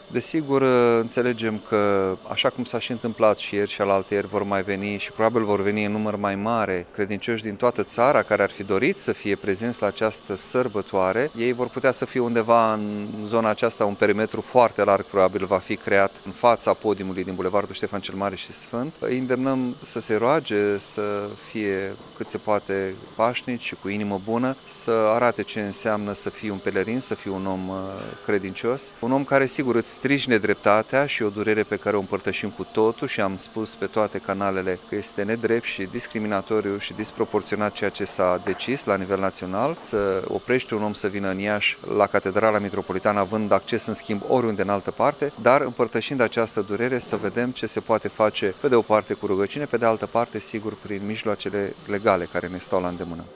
Desigur, înțelegem că, așa cum s-a și întâmplat și ieri și alaltăieri, vor mai veni și probabil vor veni în număr mai mare credincioși din toată țara care ar fi dorit să fie prezenți la această sărbătoare. Ei vor putea să fie undeva în zona aceasta, un perimetru foarte larg probabil va fi creat în fața podiumului din Bulevardul Ștefan cel Mare și Sfânt. Îi îndemnăm să se roage, să fie cât se poate pașnici și cu inimă bună, să arate ce înseamnă să fii un pelerin, să fii un om credincios, un om care sigur îți strigi nedreptatea și o durere pe care o împărtășim cu totul și am spus pe toate canalele că este nedrept și discriminatoriu și disproporționat ceea ce s-a decis la nivel național, să oprești un om să vină în Iași la Catedrala Mitropolitană având acces în schimb oriunde în altă parte, dar împărtășind această durere să vedem ce se poate face pe de o parte cu rugăciune, pe de altă parte sigur prin mijloacele legale care ne stau la îndemână.